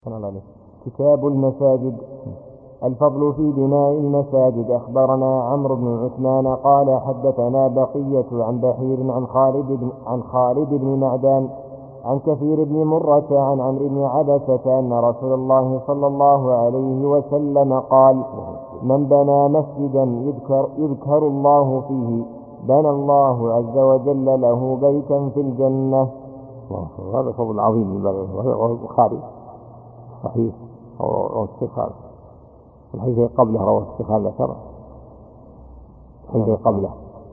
كتاب المساجد. الفضل في بناء المساجد. أخبرنا عمرو بن عثمان قال حدثنا بقية عن بحير عن خالد بن معدان عن كثير بن مرة عن عمرو بن عبسة أن رسول الله صلى الله عليه وسلم قال: من بنى مسجدا يذكر الله فيه بنى الله عز وجل له بيتا في الجنة. هذا فضل عظيم، وهو البخاري صحيح أو استخار الحديث قبله رواه استخار ذكر الحديث قبله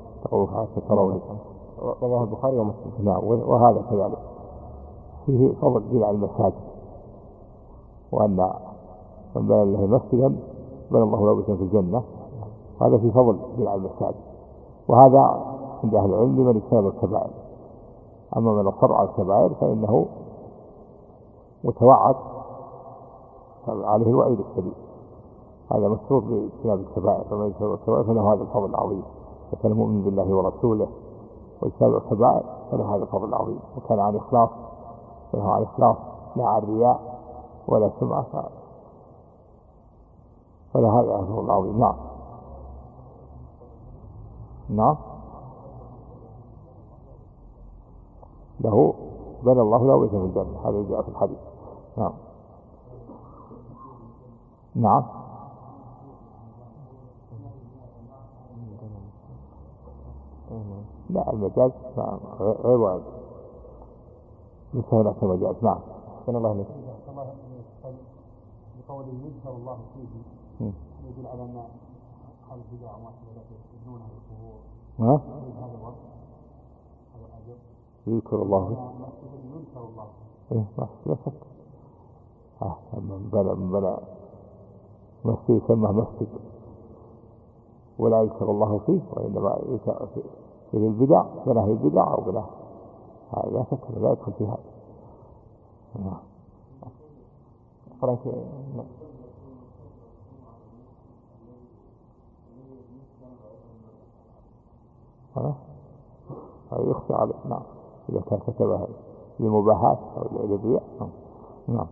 رواه البخاري ومسلم. نعم، وهذا كذلك فيه فضل بناء المساجد، وأن من بنى الله مسجدا بنى الله له بيتا في الجنة. هذا في فضل بناء المساجد، وهذا عند أهل العلم لمن اجتنب الكبائر. أما من أصر على الكبائر فإنه متوعد عليه الوعيد الشديد. هذا مشروط باجتناب الكبائر، فمن اجتنب الكبائر فله هذا الفضل العظيم. فكان مؤمن بالله ورسوله واجتنب الكبائر فله هذا الفضل العظيم، وكان عن إخلاص فله عن إخلاص لا عن رياء ولا سمعة، فله هذا الفضل العظيم. نعم نعم، له بنى الله له بيتا في الجنة، هذا جاء في الحديث. نعم نعم. لا، المجاز غير وارد، ليس هناك مجاز. نعم. كان الله لك بقوله يذكر الله فيه يدل على أن هذه البدع والمعتقدات يبنونها بالقبور. هذا الوقت هذا الأجر يذكر الله فيه. يذكر الله لا شك. من بنى مسجد يسمى مسجد ولا يذكر الله فيه، وإنما يذكر في البدع، بناه البدع أو بناه هذا لا شك لا يدخل في هذا. هذا يخشى عليه. نعم، إذا كان كتبها للمباحات أو للبيع. نعم.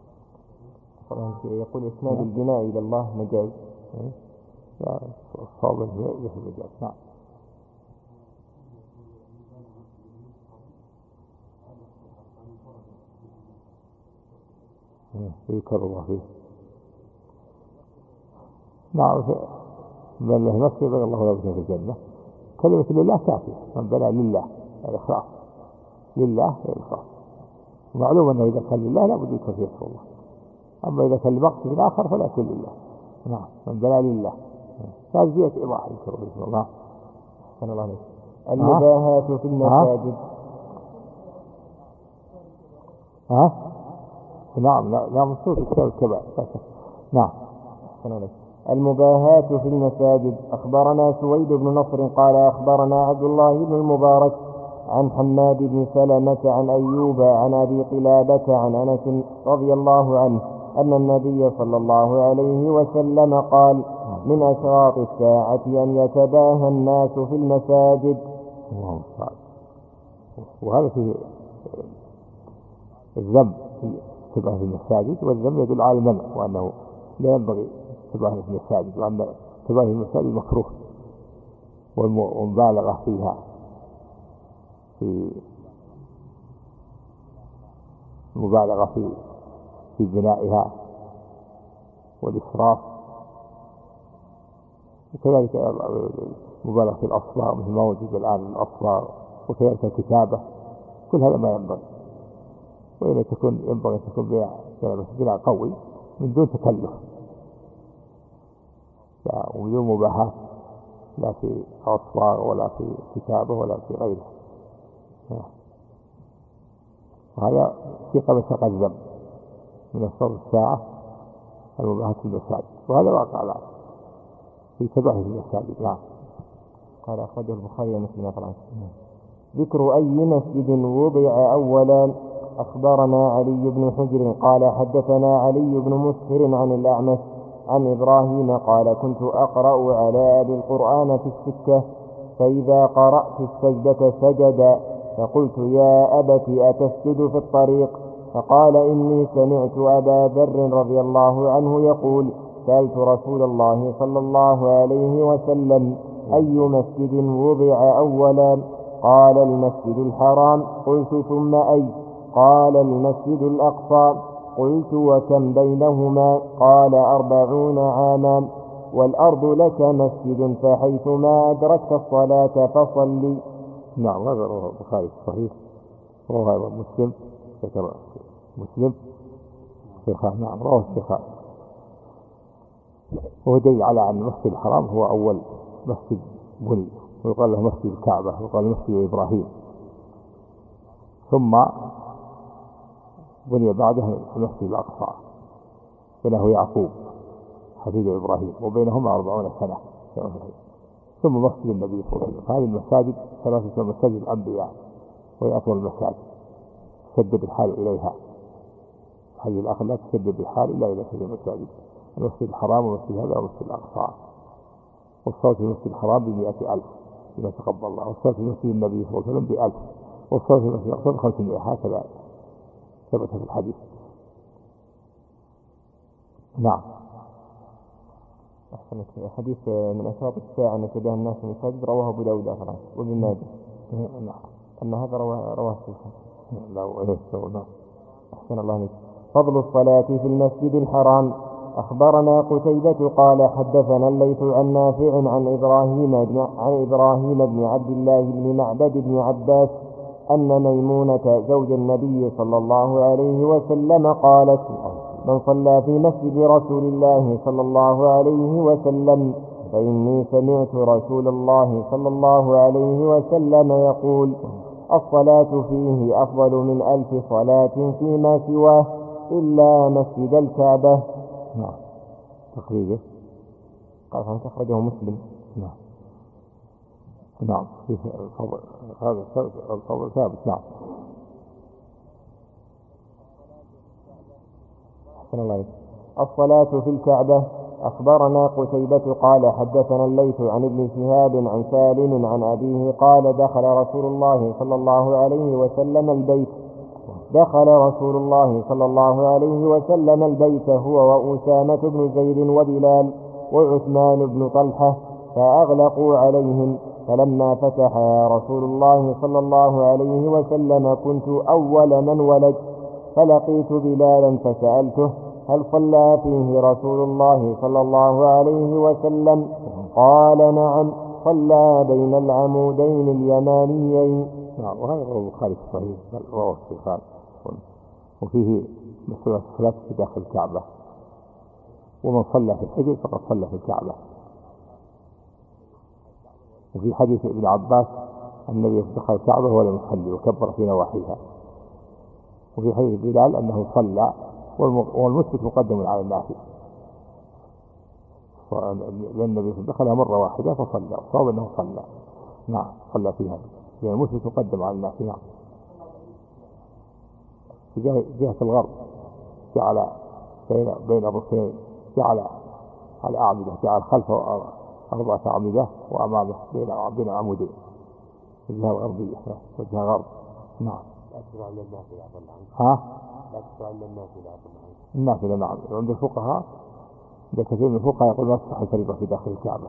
يقول إسناد البناء إلى الله مجاز. الصواب هي المجاز. نعم. يذكر الله فيه. نعم، من الله مسجد بنى الله له بيتا في الجنة. كلمة لله كافية. من بنى لله الإخلاص، لله الإخلاص. معلوم أنه إذا كان لله لا بد يكون فيه الله، أما إذا كان لمقصد آخر فلا يكون لله. نعم، من بنى لله هذه زيادة إيضاح يذكر باسم الله. كان الله لك المباهاة في المساجد. نعم لا مصروف كتاب الكبائر. نعم. المباهاة في المساجد. أخبرنا سويد بن نصر قال أخبرنا عبد الله بن المبارك عن حماد بن سلمة عن أيوب عن أبي قلابة عن أنس رضي الله عنه أن النبي صلى الله عليه وسلم قال: من أشراط الساعة أن يتباهى الناس في المساجد. وهذا فيه الذنب في التباهي في المساجد، والذنب يدل على المنع، وأنه لا ينبغي التباهي في المساجد، وأن التباهي في المساجد مكروه، والمبالغة فيها في المبالغة في بنائها والإسراف، وكذلك مبالغة في الأصفار مثل ما وجد الآن الأصفار، وكذلك الكتابة. كل هذا ما ينبغي، وإذا ينبغي أن تكون بناء قوي من دون تكلف ومن دون مباحات، لا في أصفار ولا في كتابة ولا في غيره. وهذا في قبل تقدم من أشراط الساعة المباحات في المساجد، وهذا واقع الآن في تباهي في المساجد. نعم. قال أخرجه البخاري ومسلم. ذكر أي مسجد وضع أولا. أخبرنا علي بن حجر قال حدثنا علي بن مسهر عن الأعمش عن إبراهيم قال: كنت أقرأ على أبي القرآن في السكة، فإذا قرأت السجدة سجد، فقلت: يا أبت أتسجد في الطريق؟ فقال إني سمعت أبا ذر رضي الله عنه يقول سألت رسول الله صلى الله عليه وسلم أي مسجد وضع أولا؟ قال المسجد الحرام. قلت ثم أي؟ قال المسجد الأقصى. قلت وكم بينهما؟ قال 40 عاما. والأرض لك مسجد فحيثما أدركت الصلاة فصلي. نعم هذا رواه البخاري صحيح، رواه أيضا مسلم، ذكر مسلم الشيخان. نعم رواه الشيخان. وهو دليل على أن المسجد الحرام هو أول مسجد بني، ويقال له مسجد الكعبة، ويقال مسجد إبراهيم، ثم بني بعده المسجد الأقصى بناه يعقوب حفيد إبراهيم، وبينهما 40 سنة، ثم مسجد النبي صلى الله عليه وسلم. هذه المساجد 3 مساجد الأنبياء، وهي أفضل المساجد تشدد الحال إليها. هذه الأخ لا تشدد الحال إلا إلى هذه المساجد، المسجد الحرام والمسجد هذا والمسجد الأقصى. والصلاة في المسجد الحرام ب100,000 لما تقبل الله، والصلاة في مسجد النبي صلى الله عليه وسلم ب1000، والصلاة في المسجد الأقصى ب500. هكذا ثبت في الحديث. نعم. أحسنت. حديث من أشراط الساعة أن يتباهى الناس من المساجد رواه أبو داود وابن ماجه. نعم. أن هذا رواه الشيخ. نعم. أحسن الله عليك. فضل الصلاة في المسجد الحرام. أخبرنا قتيبة قال حدثنا الليث عن نافع عن إبراهيم بن عبد الله بن معبد بن عباس أن ميمونة زوج النبي صلى الله عليه وسلم قالت من صلى في مسجد رسول الله صلى الله عليه وسلم فإني سمعت رسول الله صلى الله عليه وسلم يقول الصلاة فيه أفضل من 1000 صلاة فيما سواه إلا مسجد الكعبة. نعم. تخريجه قال أخرجه مسلم. نعم. نعم. هذا الفضل ثابت. نعم. الصلاة في الكعبة. أخبرنا قتيبة قال حدثنا الليث عن ابن شهاب عن سالم عن أبيه قال دخل رسول الله صلى الله عليه وسلم البيت. دخل رسول الله صلى الله عليه وسلم البيت هو وأسامة بن زيد وبلال وعثمان بن طلحة فأغلقوا عليهم. فلما فتح رسول الله صلى الله عليه وسلم كنت أول من ولد، فلقيت بلالا فسألته هل صلى فيه رسول الله صلى الله عليه وسلم؟ قال نعم، صلى بين العمودين اليمانيين. نعم. وهذا رواه البخاري الصحيح، رواه الشيخان. وفيه مسألة الصلاة في داخل الكعبة، ومن صلى في الحجر فقد صلى في الكعبة. وفي حديث ابن عباس النبي دخل الكعبة ولم يصلي وكبر في نواحيها. وفي حديث بلال أنه صلى والمثبت مقدم على النافي، لأن النبي دخلها مرة واحدة فصلى، صاب أنه صلى. نعم صلى فيها، لأن المثبت مقدم على النافي. نعم. في جهة الغرب جعل بين الركنين جعل على أعمدة، جعل خلفه 4 أعمدة وأمامه بين عمودين في الجهة الغربية، وجهة غرب. نعم. لا تشرع للنافلة يا عبد الله. ها؟ لا تشرع للنافلة يا عبد الله. النافلة نعم. عند الفقهاء عند كثير من الفقهاء يقول لا تصح الفريضة في داخل الكعبة،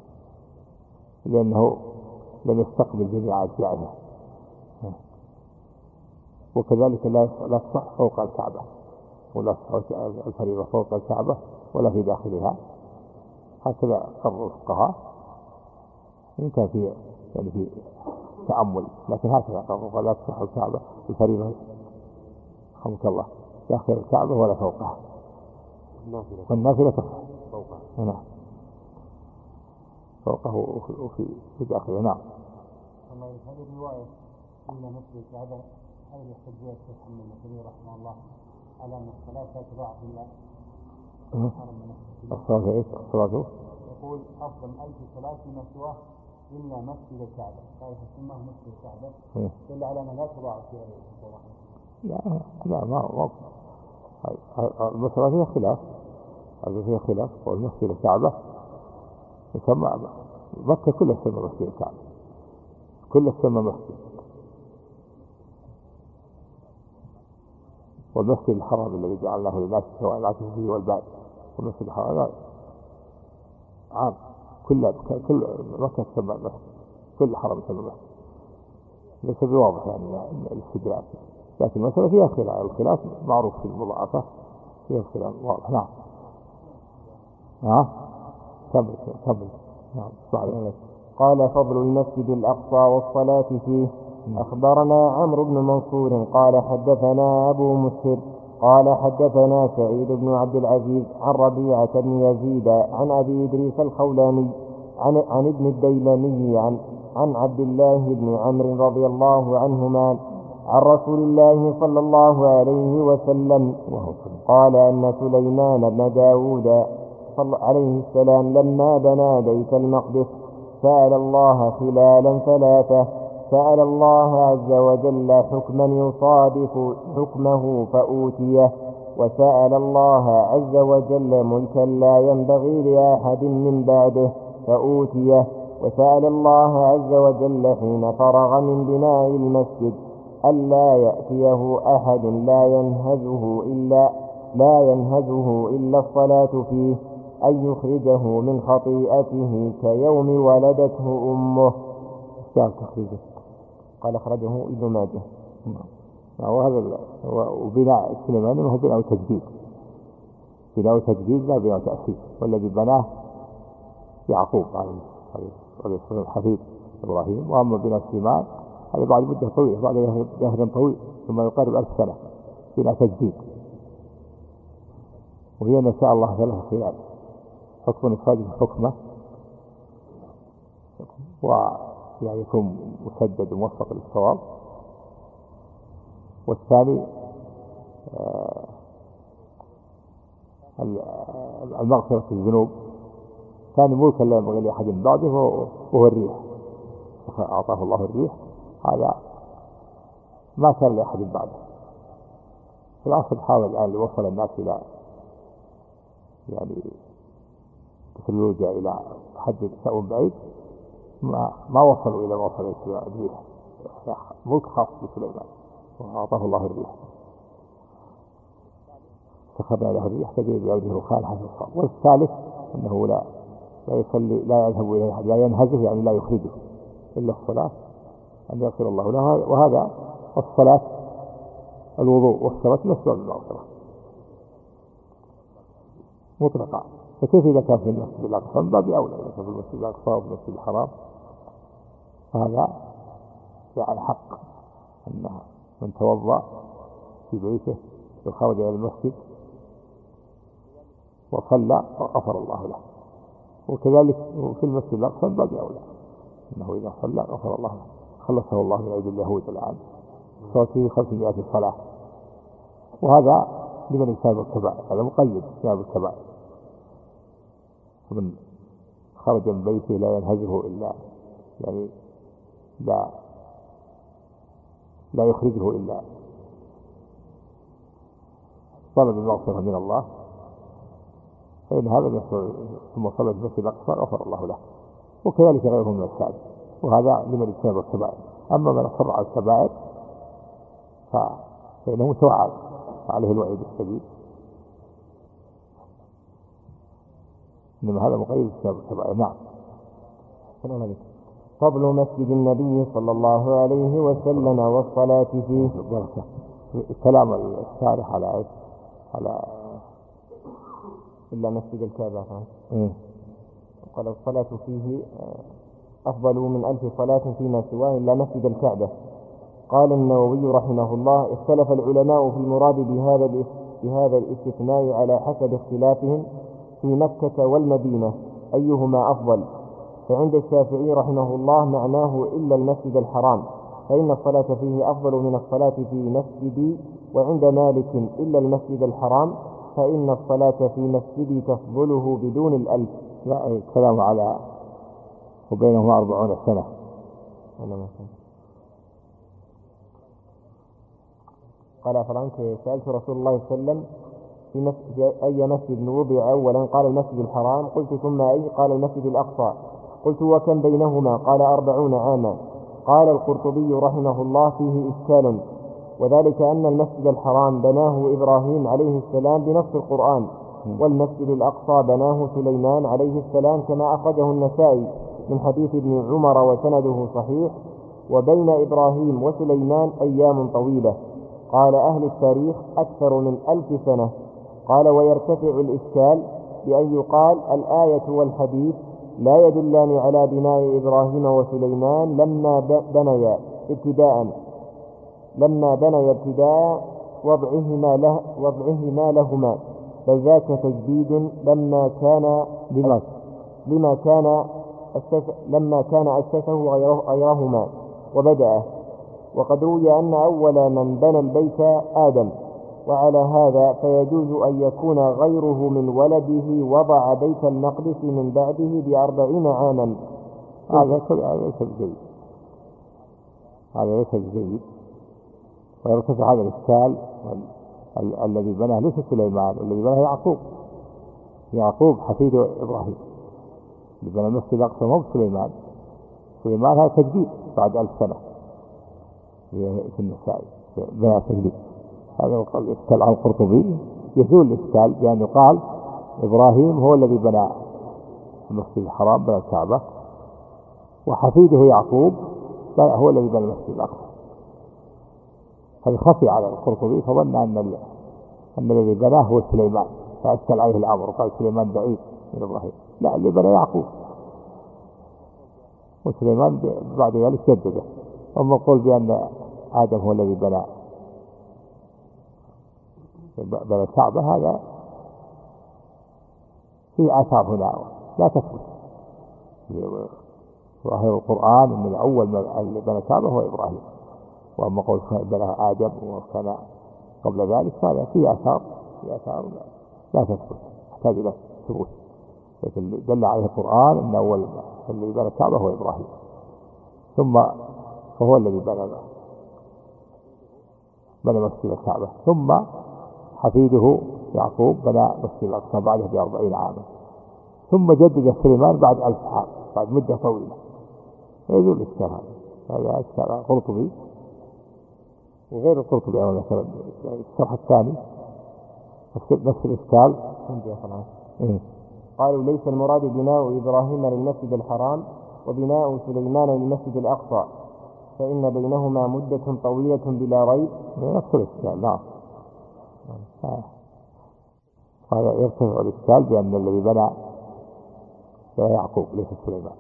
لأنه لم يستقبل جميع أجزائها، وكذلك لا تصح فوق الكعبة، ولا تصح الفريضة فوق الكعبة ولا في داخلها. هكذا قرر الفقهاء، إن كان في يعني في تأمل، لكن هكذا قرر لا تصح الكعبة الفريضة رحمك الله داخل الكعبة ولا فوقها، والنافلة تصح فوقها. نعم فوقه وفي داخله. نعم. الله هذه الرواية إن مسجد الكعبة هذا يحتج بها الشيخ محمد المسلمي رحمه الله على أن الصلاة لا تضاعف إلا الصلاة إيش؟ الصلاة يقول أفضل 1000 صلاة فيما سواه إلا مسجد الكعبة. قال سماه مسجد الكعبة دل على أنها لا تضاعف فيها الصلاة. لا ما المسألة فيها خلاف، هذا فيها خلاف. والمسجد الكعبة يسمى مكة كلها تسمى مسجد الكعبة، كلها تسمى مسجد، والمسجد الحرام الذي جعلناه للناس سواء العاكف فيه والبعد، والمسجد الحرام عام كل مكة تسمى المسجد، كل حرم تسمى المسجد، ليس بواضح يعني الاستدراك، لكن مثلا فيها خلاف، الخلاف معروف في المضاعفة، فيها خلاف واضح. نعم. كمل. نعم صحيح. قال فضل المسجد الأقصى والصلاة فيه. أخبرنا عمرو بن منصور قال حدثنا أبو مسهر قال حدثنا سعيد بن عبد العزيز عن ربيعة بن يزيد عن أبي إدريس الخولاني عن ابن الديلمي عن عبد الله بن عمرو رضي الله عنهما عن رسول الله صلى الله عليه وسلم قال أن سليمان بن داود عليه السلام لما بنى بيت المقدس سأل الله خلالا ثلاثة، سأل الله عز وجل حكما يصادف حكمه فأوتيه، وسأل الله عز وجل ملكا لا ينبغي لأحد من بعده فأوتيه، وسأل الله عز وجل حين فرغ من بناء المسجد ألا يأتيه أحد لا ينهزه إلا الصلاة فيه، أن يخرجه من خطيئته كيوم ولدته أمه. قال أخرجه ابن ماجه. وهذا وبناء سليمان وهو بناء تجديد، بناء تجديد لا بناء تأسيس، والذي بناه يعقوب عليه السلام حفيد إبراهيم، وأما بناء سليمان هذا بعد مدة طويلة، بعد جهد طويل ثم يقارب 1000 سنة بناء تجديد. وهي إن شاء الله له خلال حكم يخالف حكمه، ويعني يكون مسدد وموفق للصواب. والثاني المغفرة الذنوب، ثاني ملكا لا ينبغي لأحد بعده وهو الريح، أعطاه الله الريح، هذا ما كان لأحد بعده. في العصر حاول الآن لوصل الناس إلى يعني تكنولوجيا إلى حد سوء بعيد، ما وصلوا إلى وصل الريح، ملك خاص بسليمان وأعطاه الله الريح، سخرنا له الريح تجري بأيديه الرخاء حيث الصواب. والثالث أنه لا يصلي، لا يذهب إليه أحد، لا ينهزه يعني لا يخرجه إلا الصلاة، أن يغفر الله له. وهذا الصلاة الوضوء والصلاة نفسها بالمغفرة مطلقا. فكيف إذا كان في المسجد الأقصى؟ من باب أولى إذا كان في المسجد الأقصى وفي المسجد الحرام، هذا يعني حق أنها من توضأ في بيته وخرج إلى المسجد وصلى غفر الله له. وكذلك في المسجد الأقصى من باب أولى أنه إذا صلى غفر الله له، خلصه الله من أيدي اليهود الآن صارت فيه 500 صلاة. وهذا لمن اجتنب الكبائر، هذا مقيد اجتناب الكبائر. ومن خرج من بيته لا ينهزه إلا يعني لا يخرجه إلا طلب المغفرة من الله، فإن هذا ثم صلى في المسجد الأقصى غفر الله له. وكذلك غيره من السائل، وهذا لمن اجتنب الكبائر. أما من أصر على الكبائر فإنه متوعد عليه الوعيد الشديد، إنما هذا مقيد اجتناب الكبائر. نعم. فضل مسجد النبي صلى الله عليه وسلم والصلاة فيه. كلام الشارح على إلا مسجد الكعبة، قال الصلاة فيه أفضل من 1000 صلاة فيما سواه إلا مسجد الكعبة. قال النووي رحمه الله اختلف العلماء في المراد بهذا الاستثناء على حسب اختلافهم في مكة والمدينة أيهما أفضل. فعند الشافعي رحمه الله معناه إلا المسجد الحرام، فإن الصلاة فيه أفضل من الصلاة في مسجدي. وعند مالك إلا المسجد الحرام، فإن الصلاة في مسجدي تفضله بدون 1000. لا الكلام على وبينهما 40 سنة. قال فرانك سألت رسول الله صلى الله عليه وسلم في أي مسجد وضع أولا؟ قال المسجد الحرام. قلت ثم أي؟ قال المسجد الأقصى. قلت وكم بينهما؟ قال 40 عاما. قال القرطبي رحمه الله فيه إشكال، وذلك أن المسجد الحرام بناه إبراهيم عليه السلام بنص القرآن، والمسجد الأقصى بناه سليمان عليه السلام كما أخرجه النسائي من حديث ابن عمر وسنده صحيح. وبين إبراهيم وسليمان أيام طويلة. قال أهل التاريخ أكثر من 1000 سنة. قال ويرتفع الإشكال بأن يقال الآية والحديث لا يدلان على بناء إبراهيم وسليمان لما بنيا ابتداء وضعهما لهما، بل ذاك تجديد لما كان أسسه غيرهما وبدأه. وقد روي أن أول من بنى البيت آدم، وعلى هذا فيجوز أن يكون غيره من ولده وضع بيت المقدس من بعده ب40 عاما. هذا ليس جيد. ويرتفع هذا الإشكال الذي بناه ليس سليمان، الذي بناه يعقوب حفيد إبراهيم، اللي بنى المسجد الأقصى مو سليمان هذا تجديد بعد 1000 سنة في النسائي بنى تجديد. هذا الإشكال عن القرطبي يزول الإشكال بأن يقال إبراهيم هو الذي بنى المسجد الحرام، بنى الكعبة، وحفيده يعقوب هو الذي بنى المسجد الأقصى. هذا خفي على القرطبي فظن أن الذي بناه هو سليمان، فأشكل عليه الأمر وقال سليمان بعيد من إبراهيم. لا، اللي بنى يعقوب، وسليمان بعد ذلك جدده. أما قول بأن آدم هو الذي بنى الكعبة هذا في آثار هنا لا تثبت. ظاهر القرآن أن الأول من بنى الكعبة هو إبراهيم، وأما قول بنى آدم وكان قبل ذلك هذا في آثار لا تثبت، تحتاج إلى ثبوت. لكن دل عليه القرآن أن أول الذي بنى الكعبة هو إبراهيم، ثم فهو الذي بنى مسجد الكعبة، ثم حفيده يعقوب بنى مسجد الأقصى بعده ب40 عاما، ثم جدد سليمان بعد 1000 عام، بعد مدة طويلة. يزول الإشكال هذا إشكال قرطبي وغير القرطبي. أنا مثلا الشرح الثاني نفس الإشكال. قالوا ليس المراد بناء إبراهيم للمسجد الحرام وبناء سليمان للمسجد الأقصى، فإن بينهما مدة طويلة بلا ريب. نفس الإشكال. نعم. هذا يرتفع الإشكال بأن الذي بنى يعقوب ليس سليمان.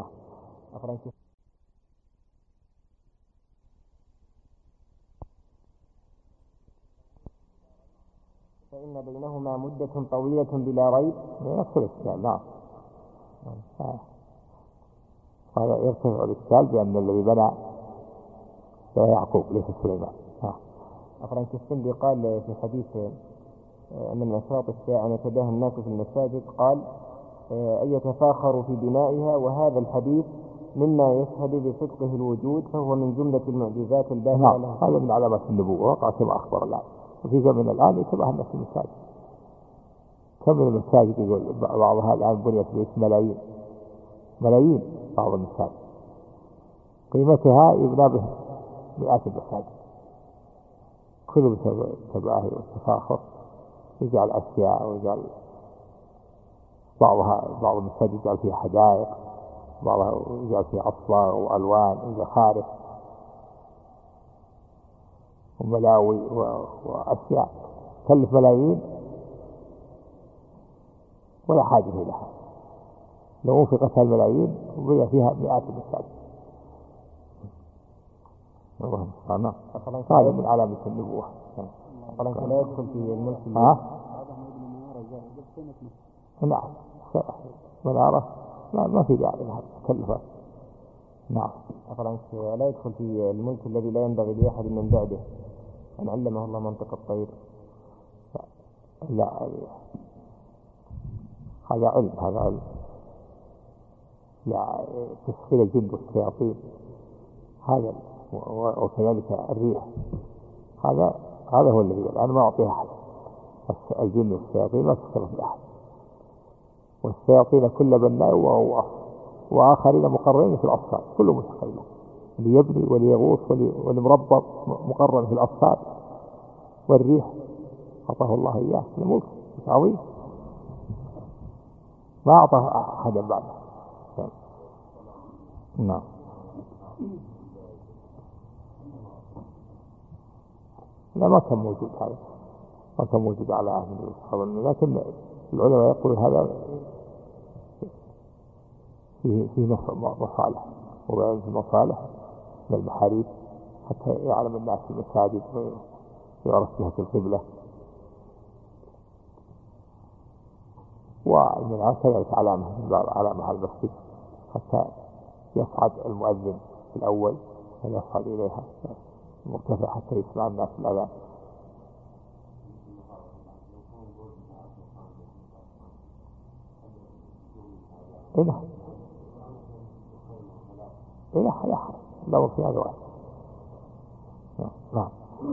فإن بينهما مدة طويلة بلا ريب. نفس الإشكال. نعم. هذا يرتفع الإشكال بأن الذي بنى يعقوب ليس سليمان. أخرج السندي قال في حديث أن من أشراط الساعة أن يتباهى الناس في المساجد، قال أن يتفاخروا في بنائها، وهذا الحديث مما يشهد بصدقه الوجود، فهو من جملة المعجزات الباهرة لها. هذا من علامات النبوة، وقع كما أخبر الله. وفي زمن الآن يتباهى الناس في المساجد. كم من المساجد يقول بعضها الآن بنيت ملايين بعض المساجد قيمتها يبنى به مئات المساجد، كله بتباهي والتفاخر، يجعل أشياء ويجعل بعض المساجد يجعل فيها حدائق، بعضها يجعل فيها أصفار وألوان وزخارف وملاوي وأشياء تكلف ملايين ولا حاجة لها. لو انفقت الملايين وبقي فيها مئات المساجد. اللهم صل. هذا من علامة النبوة. لا يدخل في الملك. نعم. منارة ما في داعي لها تكلفة. نعم. لا يدخل في الملك الذي لا ينبغي لأحد من بعده أن علمه الله منطق الطير. لا، هذا علم. لا، تسخير الجن والشياطين هذا، وكذلك الريح هذا هو الذي أنا ما أعطيها أحد. الجن والشياطين ما تسخر في أحد، والشياطين كل بناء وآخرين مقررين في الأصفاد، كله مستقل. ليبني وليغوص ولمربط مقرر في الأصفاد والريح، أعطاه الله إياه الملك عظيم ما أعطاه أحدا بعده. نعم. لا ما كان موجود هذا، ما كان موجود على عهد النبي صلى الله عليه وسلم، لكن العلماء يقول هذا فيه مصالح وبيان في مصالح من المحاريب حتى يعلم الناس في المساجد ويعرف جهة القبلة، ومن كذلك علامة على المسجد حتى يصعد المؤذن في الأول ويصعد إليها مرتفع حتى يسمع الناس الأذان. إله يحرم لو في هذا واحد. نعم.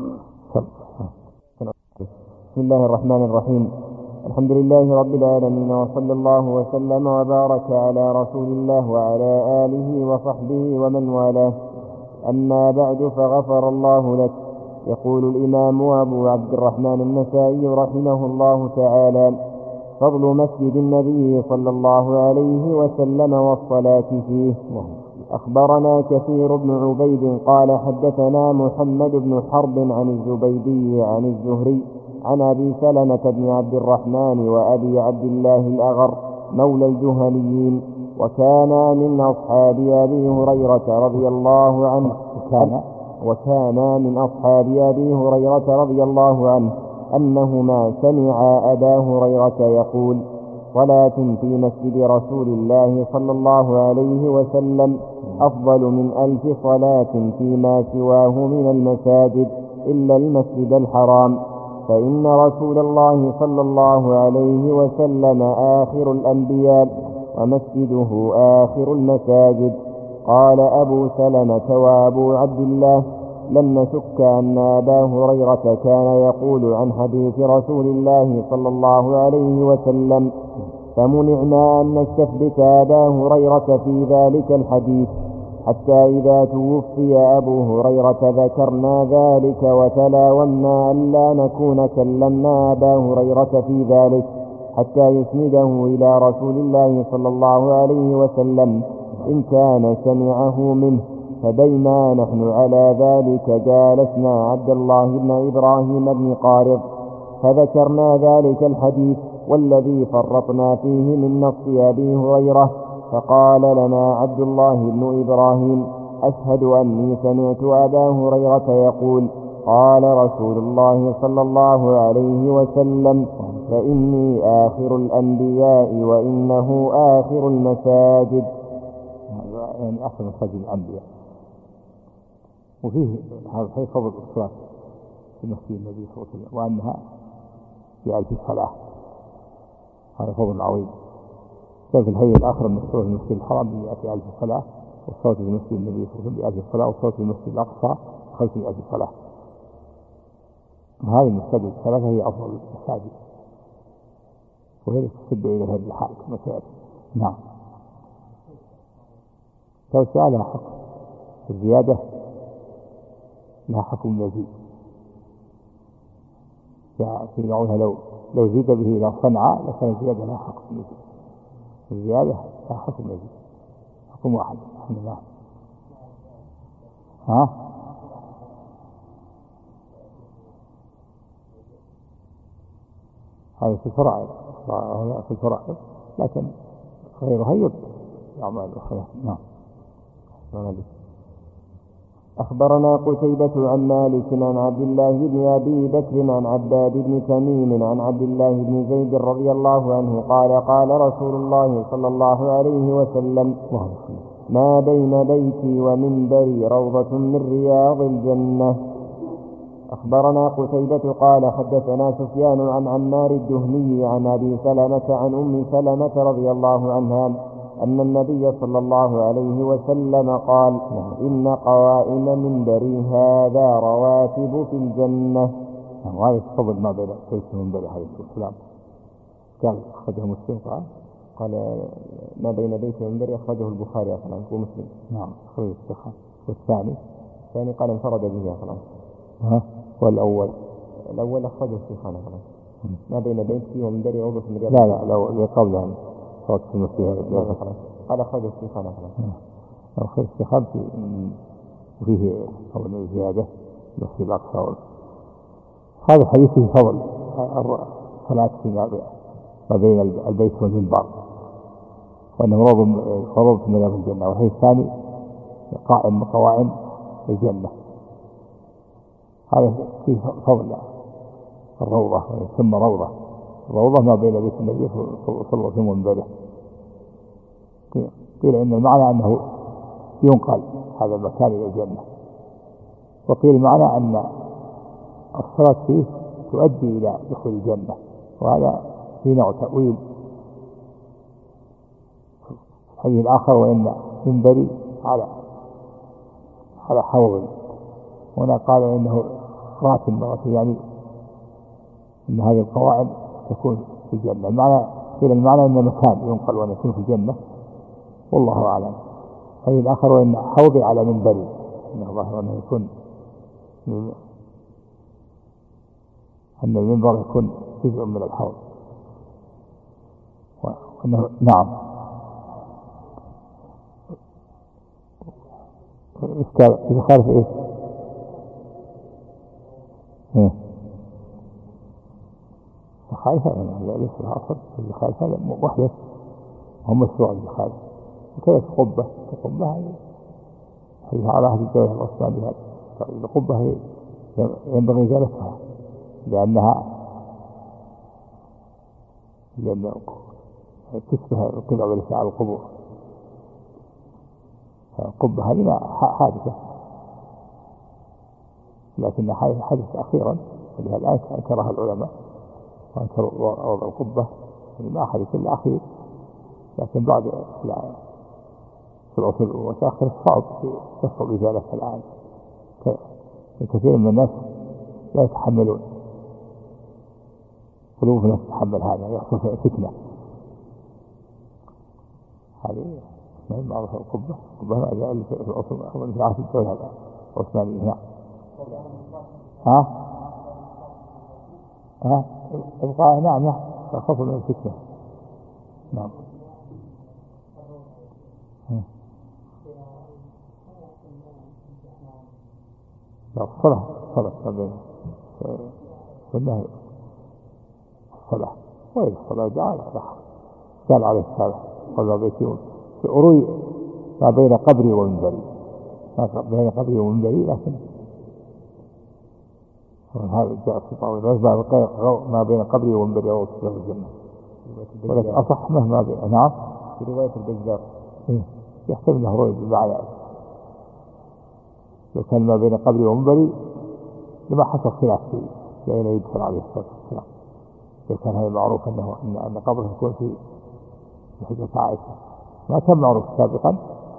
بسم الله الرحمن الرحيم. الحمد لله رب العالمين، وصلى الله وسلم وبارك على رسول الله وعلى آله وصحبه ومن والاه. أما بعد، فغفر الله لك. يقول الإمام أبو عبد الرحمن النسائي رحمه الله تعالى: فضل مسجد النبي صلى الله عليه وسلم والصلاة فيه. أخبرنا كثير بن عبيد قال حدثنا محمد بن حرب عن الزبيدي عن الزهري عن أبي سلمة بن عبد الرحمن وأبي عبد الله الأغر مولى الجهنيين، وكان من أصحاب أبي هريرة رضي الله عنه أنهما سمعا أبا هريرة يقول: صلاة في مسجد رسول الله صلى الله عليه وسلم أفضل من 1000 صلاة فيما سواه من المساجد إلا المسجد الحرام، فإن رسول الله صلى الله عليه وسلم آخر الأنبياء ومسجده آخر المساجد. قال أبو سلمة وأبو عبد الله: لم نشك أن أبا هريرة كان يقول عن حديث رسول الله صلى الله عليه وسلم، فمنعنا أن نستثبت أبا هريرة في ذلك الحديث، حتى إذا توفي أبو هريرة ذكرنا ذلك وتلاومنا أن لا نكون كلمنا أبا هريرة في ذلك حتى يسنده إلى رسول الله صلى الله عليه وسلم إن كان سمعه منه. فبينا نحن على ذلك جالسنا عبد الله بن إبراهيم بن قارض فذكرنا ذلك الحديث والذي فرطنا فيه من نص أبي هريرة، فقال لنا عبد الله بن إبراهيم: أشهد أني سمعت أبا هريرة يقول: قال رسول الله صلى الله عليه وسلم: فإني آخر الأنبياء وإنه آخر المساجد. يعني آخر مساجد الأنبياء. وفيه هذا الحديث فضل الصلاة في مسجد النبي صلى الله عليه وسلم وأنها في 1000 صلاة، هذا فضل عظيم. كان في الحديث الآخر أن الصلاة في المسجد الحرام ب100,000 صلاة، والصلاة في مسجد النبي صلى الله عليه وسلم ب1000 صلاة، والصلاة في المسجد الأقصى 500,000 صلاة. هذه المساجد الثلاثة هي أفضل المساجد، وهي تسد إليها الرحال كما سيأتي. نعم. توسعة لها حكم، الزيادة لها حكم مزيد، في نوعها لو زيد به إلى صنعاء لكان الزيادة لها حكم مزيد، الزيادة لها حكم مزيد، حكم واحد. الحمد لله. هذا في الفرائض، في الفرائض، لكن غيرها يرد أعمال أخرى. نعم. أخبرنا قتيبة عن مالك عن عبد الله بن أبي بكر عن عباد بن تميم عن عبد الله بن زيد رضي الله عنه قال: قال رسول الله صلى الله عليه وسلم: ما بين بيتي ومنبري روضة من رياض الجنة. أخبرنا قتيبة قال حدثنا سفيان عن عمار الدهني عن أبي سلمة عن أم سلمة رضي الله عنها أن النبي صلى الله عليه وسلم قال: إن قوائم منبري هذا رواتب في الجنة. وهذا الفضل ما بين بيت ومنبري عليه السلام. قال أخرجه مسلم، قال ما بين بيت ومنبري أخرجه البخاري ومسلم. نعم. أخرجه الشيخان. والثاني قال انفرد به خلاص. والأول الأول أخرجه الشيخان خلاص. ما بين بيتي ومنبري روضة من رياض. لا لو قبلها صوت في المسيح خلاص. قال أخرجه الشيخان خلاص. الخير الشيخان فيه فضل زيادة نفس الأقصى. هذا الحديث فيه فضل الصلاة ما بين البيت والمنبر، وأنه روضة من رياض الجنة. والحديث الثاني قائم من قوائم الجنة. هذا فيه فضل الروضة، ثم روضة ما بين بيت النبي صلى الله عليه وسلم ومنبره. قيل إن المعنى أنه ينقل هذا المكان إلى الجنة، وقيل المعنى أن الصلاة فيه تؤدي إلى دخول الجنة، وهذا في نوع تأويل. الحديث الآخر وإن منبري على حوض، هنا قال إنه راتب، يعني إن هذه القواعد تكون في الجنة. المعنى إن مكان ينقل وأن يكون في الجنة، والله أعلم. الحديث الآخر وإن حوضي على منبري، إنه ظاهر أنه يكون أن المنبر يكون جزء من الحوض، وأنه نعم. إذا خالف إيش؟ خالفة ليس الأصل اللي خالفة وحده هم السوء اللي خالفة. وكيف قبة هي على هذه الدولة العثمانية. القبة ينبغي إزالتها لأن تشبه القبة التي على القبور. القبة هذه حادثة، لكن حدث أخيرا، ولهذا أنكرها العلماء وأنكروا وضع القبة ما حدث إلا أخير. لكن بعد في العصر المتأخر صعب يصل إزالتها الآن. كثير من الناس لا يتحملون، قلوب الناس تتحمل هذا، يحصل فتنة. هذه ما هي معروفة. القبة هذا في العصر في عهد الدولة العثمانية. إبقاء نعم خوف من الفتنة. نعم. الصلاة والنهي. الصلاة وإذا الصلاة جعل عليه الصلاة قال بيتي في أروي ما بين قبري ومنبري، لكن هذا جاء في طاولة ما بين قبري ومنبري أو في الجنة، ولكن أصح ما بين. نعم في رواية البزار يحتمل أنه رؤية بالمعنى. لو كان ما بين قبري ومنبري لما حصل خلاف فيه لأين يدخل عليه الصلاة والسلام. لو كان هذا معروف أن قبره يكون في حجرة عائشة، ما كان معروف سابقا،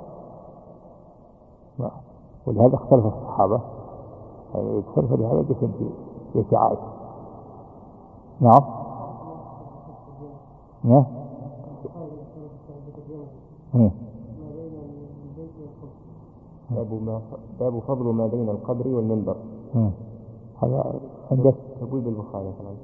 ولهذا اختلف الصحابة يعني يدخل، فلهذا دخل في بيت عائشة. نعم. باب فضل ما بين القبر والمنبر. هذا عندك تبويب البخاري خلاص.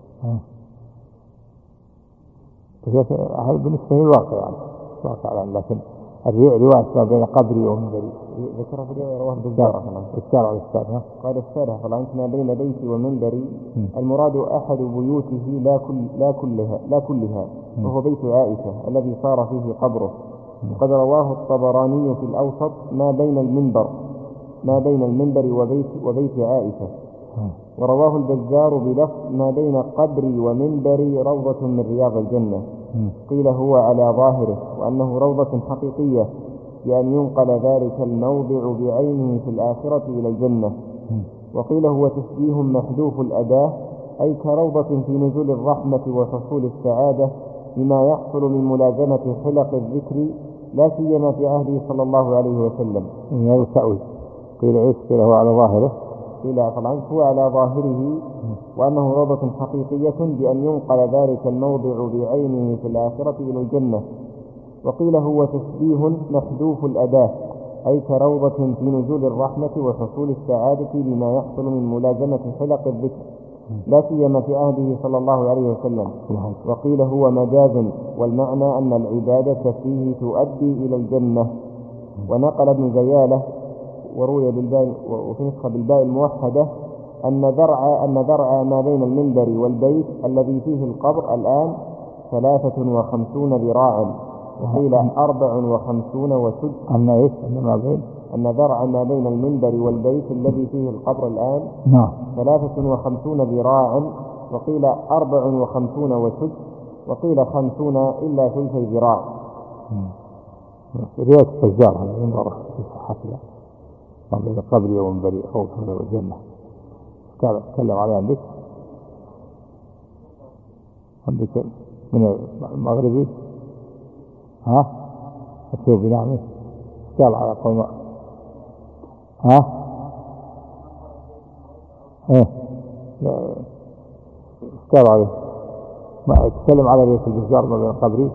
هذا بالنسبة للواقع يعني واقع، لكن الرواية ما بين قبري ومنبري ذكر في الرواية رواه البزار قال السارة طبعا ما بين بيتي ومنبري المراد أحد بيوته لا كلها وهو بيت عائشة الذي صار فيه قبره. وقد رواه الطبراني في الأوسط ما بين المنبر وبيت عائشة، ورواه البزار بلفظ ما بين قبري ومنبري روضة من رياض الجنة. قيل هو على ظاهره وأنه روضة حقيقية بأن ينقل ذلك الموضع بعينه في الآخرة إلى الجنة. وقيل هو تشبيه محذوف الأداة، أي كروضة في نزول الرحمة وحصول السعادة بما يحصل من ملازمة خلق الذكر لا سيما في عهده صلى الله عليه وسلم. هذا التأويل. قيل هو على ظاهره، قيل طبعا هو على ظاهره وأنه روضة حقيقية بأن ينقل ذلك الموضع بعينه في الآخرة إلى الجنة. وقيل هو تشبيه محذوف الأداة، أي كروضة في نزول الرحمة وحصول السعادة لما يحصل من ملازمة حلق الذكر، لا سيما في عهده صلى الله عليه وسلم. وقيل هو مجاز، والمعنى أن العبادة فيه تؤدي إلى الجنة. ونقل ابن زيالة وروي بالباء وفي نسخة بالباء الموحدة أن ذرع ما بين المنبر والبيت الذي فيه القبر الآن 53 ذراعا، وقيل 54 وسد. أن ذرع ما بين المنبر والبيت الذي فيه القبر الآن 53 ذراعا، وقيل 54 وسد، وقيل 50 إلا ثلثي ذراع. رواية الفجار على المنبر في صحتها ما بين قبري ومنبري خوفا والجنة تكلم عليها عندك من المغربي أكتب بنعمه قال على قوم قال عليه ما تكلم على رواية الفجار ما بين قبري.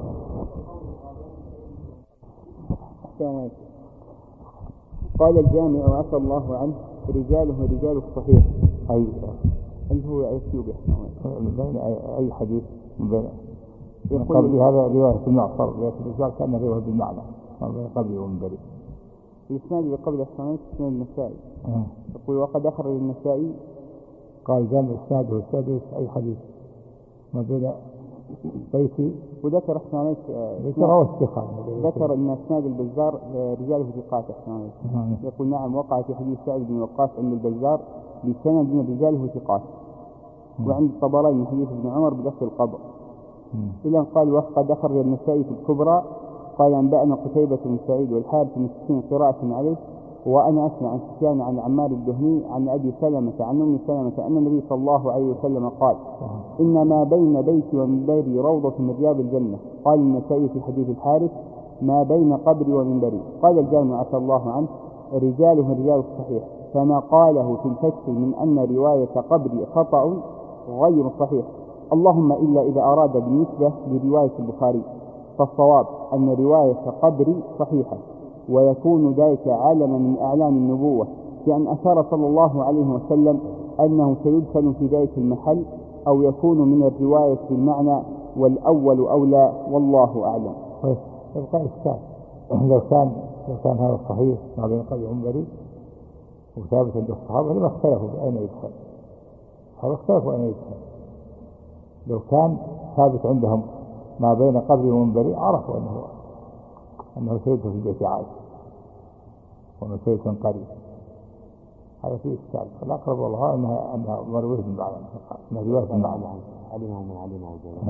قال الجامع عفى الله عنه رجاله رجال الصحيح، أي هو يوضح من بين أي حديث من بين قبل هذا رواية المعصر رواية الرجال كان رواية بالمعنى ما بين قبل ومنبري. الإسناد قبل السنة إسناد النسائي يقول وقد أخرج النسائي قال جامع إسناده السادس أي حديث ما بين بيتي وذكر احتمالات ذكر ان اسناد البزار رجاله ثقات احتمالات. يقول نعم وقع في حديث سعيد بن وقاص ان البزار بسند رجاله ثقات، وعند الطبراني من حديث ابن عمر بلفظ القبر. إذا قال وقد أخرج النسائي في الكبرى قال أنبأنا قتيبة بن سعيد والحارث بن سفيان قراءة عليه، وأنا أسمع عن سفيان عن عمار الدهني عن أبي سلمة عن أم سلمة أن النبي صلى الله عليه وسلم قال إن ما بين بيتي ومنبري روضة من رياض الجنة. قال النسائي في حديث الحارث ما بين قبري ومنبري. قال الجامع عفى الله عنه رجاله رجال الصحيح، فما قاله في الفتح من أن رواية قبري خطأ غير صحيح، اللهم إلا إذا أراد بالنسبة لرواية البخاري، فالصواب أن رواية قبري صحيحة، ويكون ذلك علما من أعلام النبوة، بأن أشار صلى الله عليه وسلم أنه سيدفن في ذلك المحل، أو يكون من الرواية بالمعنى، والأول أولى والله أعلم. يبقى إشكال لو كان هذا صحيح ما بين قبري ومنبري وثابت عند الصحابة لما اختلفوا بأين يدخل، هذا اختلفوا أين يدخل. لو كان ثابت عندهم ما بين قبري ومنبري عرفوا أنه سيدفن في بيت عائشة وأنه سيدفن قريب. هذا فيه إشكال. فالأقرب والله أنها مرويه بالمعنى، أنها رواية بالمعنى. علمه من علمه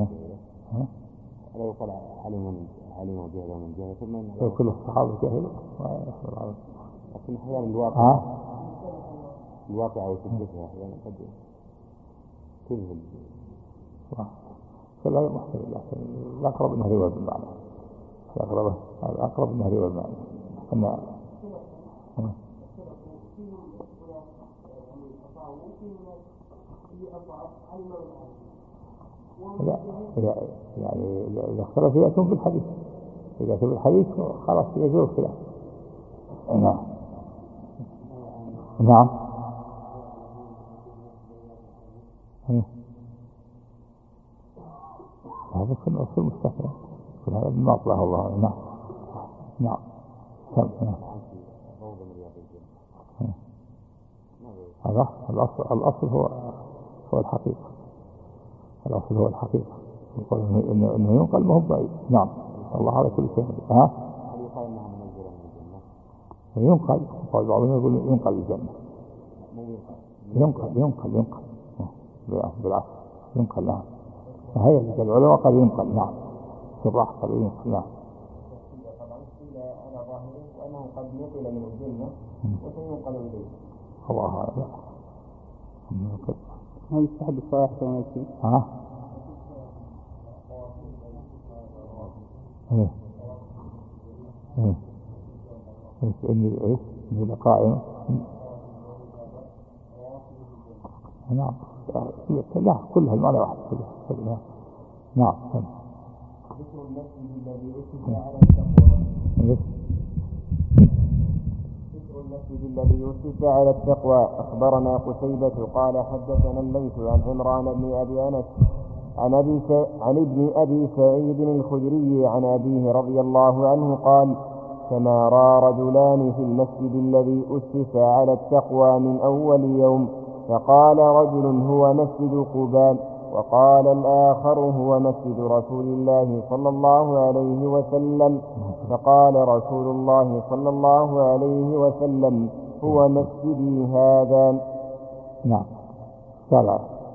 لو قال علمه جهله من جهله ثم كل الصحابة جهلوا ما يحصل على لكن أحيانا الواقع وتجدها أحيانا قد تنهل فلا محتمل، لكن الأقرب أنها رواية بالمعنى. الأقرب أنها رواية بالمعنى. لا يعني إذا اختلف يأتون بالحديث، إذا كان الحديث خلاص يجوز الخلاف. نعم هذا كله مستثنى، كل هذا بما أطلعه الله. نعم هذا الأصل هو الحقيقة. الأصل هو الحقيقة، يقول إنه ينقل ما هو بعيد. نعم الله على كل شيء. ينقل قال بعضهم يقول ينقل الجنة. ينقل بالعكس ينقل. نعم هي العلماء قال ينقل. نعم شرح قال ينقل. نعم على ظاهره وأنه قد نقل من الجنة وسينقل إليه. الله أعلم. هل يستحب الصلاة كما يكفي؟ إني قائم. نعم لا كلها المعنى واحد كلها. نعم ذكر المسجد الذي أسس على التقوى. ذكر المسجد الذي أسس على التقوى. أخبرنا قتيبة قال حدثنا الليث عن عمران بن أبي أنس عن ابن أبي سعيد الخدري عن أبيه رضي الله عنه قال: تمارى رجلان في المسجد الذي أسس على التقوى من أول يوم، فقال رجل هو مسجد قباء، وقال الآخر هو مسجد رسول الله صلى الله عليه وسلم، فقال رسول الله صلى الله عليه وسلم: هو مسجدي هذا. نعم. قال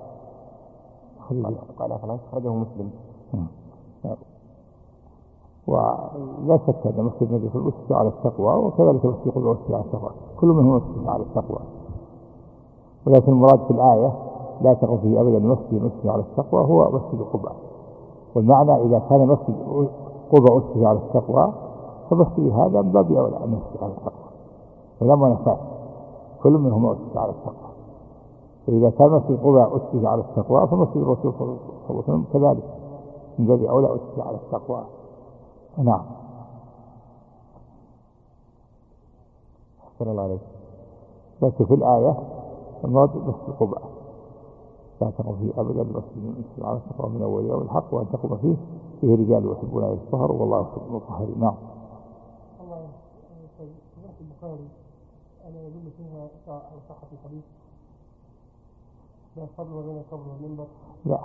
أخرجه مسلم. ولا شك أن مسجد النبي في الأسس على التقوى، وكذلك مسجد قباء أسس على التقوى، كل منهم أسس على التقوى. ولكن المراد في الآية: لا تقم فيه أبدا مسجد على التقوى هو مسجد قباء. والمعنى إذا كان مسجد قباء أسس على التقوى فمسجد هذا من باب أولى أن يسس على التقوى، فلما نفع كل منهم أسس على التقوى. فإذا كان مسجد قباء أسس على التقوى فمسجد الرسول صلى الله عليه وسلم كذلك من باب أولى أسس على التقوى. نعم. صلى الله عليه. لكن في الآية المراد مسجد قباء، لا تقم فيه أبدا مسجد على التقوى من أول يوم الحق، وأن تقوم فيه رجال يحبون أن يتطهروا والله يحب المطهرين. نعم. الله في البخاري أنا يدل فيها صحة الحديث بين القبر وبين القبر والمنبر. لا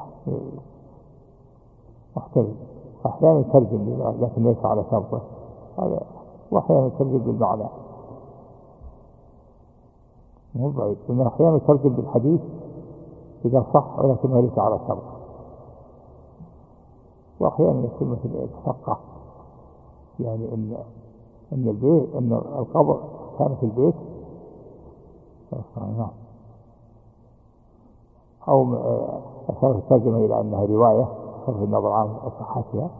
محتمل، أحيانا يترجم لكن ليس على شرطه هذا، وأحيانا يترجم بالمعنى مو بعيد، لأن أحيانا يترجم بالحديث إذا صح ولكنه ليس على شرط، وأحيانا يكون مثل الشقة، يعني أن البيت أن القبر كان في البيت أو أشار الترجمة إلى أنها رواية صرف النظر عن صحتها.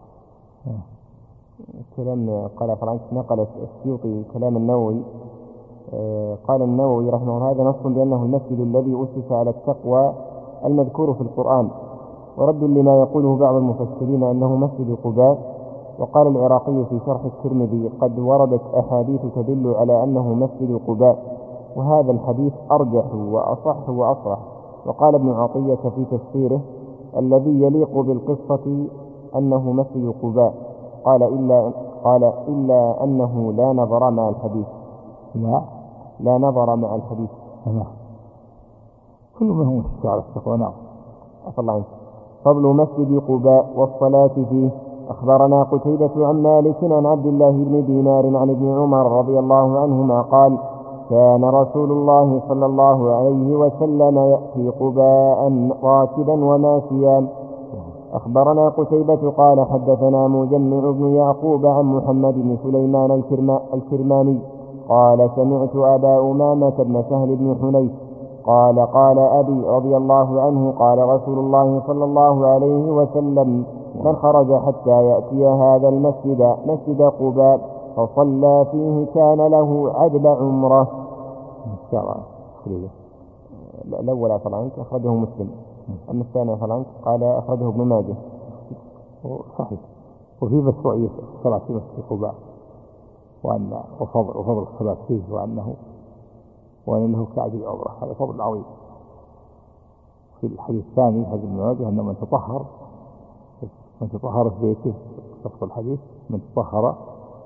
كلام قال فرنسا نقل السيوطي كلام النووي. قال النووي رحمه الله: هذا نص بأنه المسجد الذي أسس على التقوى المذكور في القرآن، ورد لما يقوله بعض المفسرين أنه مسجد قباء. وقال العراقي في شرح الترمذي: قد وردت أحاديث تدل على أنه مسجد قباء، وهذا الحديث أرجح وأصح وأصرح. وقال ابن عطية في تفسيره: الذي يليق بالقصة أنه مسجد قباء، قال إلا أنه لا نظر مع الحديث. لا نظر مع الحديث. كل منهم مسجد على التقوى. نعم. فضل مسجد قباء والصلاة فيه. أخبرنا قتيبة عن مالك عن عبد الله بن دينار عن ابن عمر رضي الله عنهما قال: كان رسول الله صلى الله عليه وسلم يأتي قباء راكبا وماشيا. أخبرنا قتيبة قال حدثنا مجمع بن يعقوب عن محمد بن سليمان الكرماني قال: سمعت أبا أمامة بن سهل بن حنيف قال: قال أبي رضي الله عنه: قال رسول الله صلى الله عليه وسلم: من خرج حتى يأتي هذا المسجد مسجد قباء فصلى فيه كان له عدل عمره. الأول طبعا أخرجه مسلم، أما الثاني طبعا قال أخرجه ابن ماجه. صحيح. وفي مشروعية الصلاة في مسجد قباء، وفضل الصلاة فيه، وأنه كعدل عمره، هذا فضل عظيم. في الحديث الثاني حديث ابن ماجه أن من تطهر في بيته، لفظ الحديث: من تطهر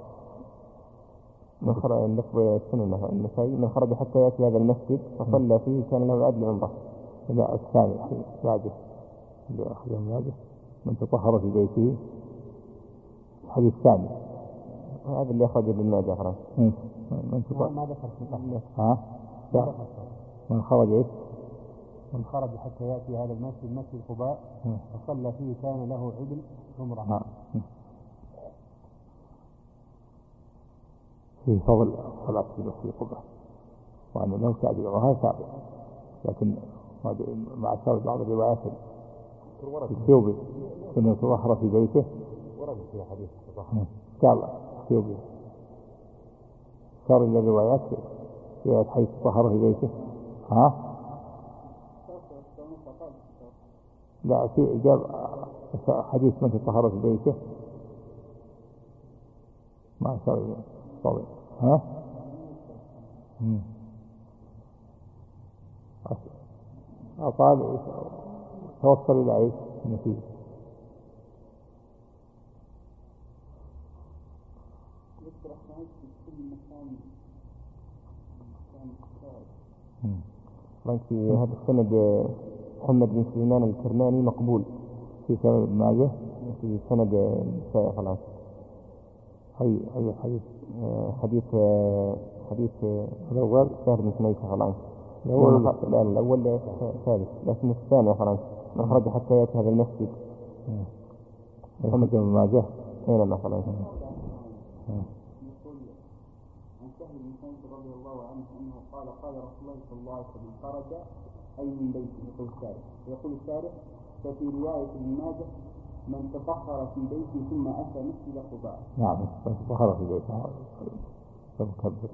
من خرج حتى يأتي هذا المسجد فصلى فيه كان له عدل عمره. لا، الثاني بعده من تطهر في بيته، الحديث الثاني هذا اللي أخرج ابن ماجه. من تطهر ما ذكر في من خرج من خرج حتى يأتي هذا المسجد مسجد قباء فصلى فيه كان له عدل عمره. في فضل الصلاة في مسجد قباء، وأن له تعديل عمره ثابت، لكن مع شرط بعض الروايات الثوبي أنه تطهر في بيته، ورد في حديث قال الثوبي صار إلى الروايات في حيث تطهر في بيته. لا، في جاب حديث من تطهر في بيته ما شاء الله. ها؟ أطال توصل إلى إيش النتيجة؟ في هذا السند محمد بن سليمان الكرماني مقبول في سند ابن ماجه، في سند النسائي خلاص. أي حديث الأول سهل بن حنيفة خلاص. الأول ثالث، لكن الثاني خلاص نخرج حتى يأتي هذا المسجد. محمد بن ماجه أين ما خلاص. عن سهل بن حنيفة رضي الله عنه أنه قال رسول الله صلى الله عليه وسلم خرج أي من بيته. يقول الشارح ففي رواية ابن ماجه من تطهر في بيته ثم أتى مسجد قباء. نعم تطهر في بيته فمكبر.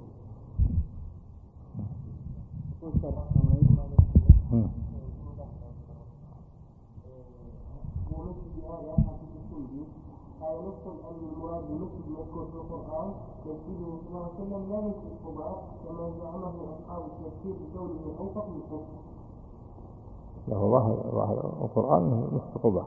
قال نقصد أن المراد بالمسجد المذكور في القرآن مسجده صلى الله عليه وسلم لا مسجد قباء كما زعمه أصحاب التفسير بقوله أوفق من قباء. له ظاهر القرآن مسجد قباء،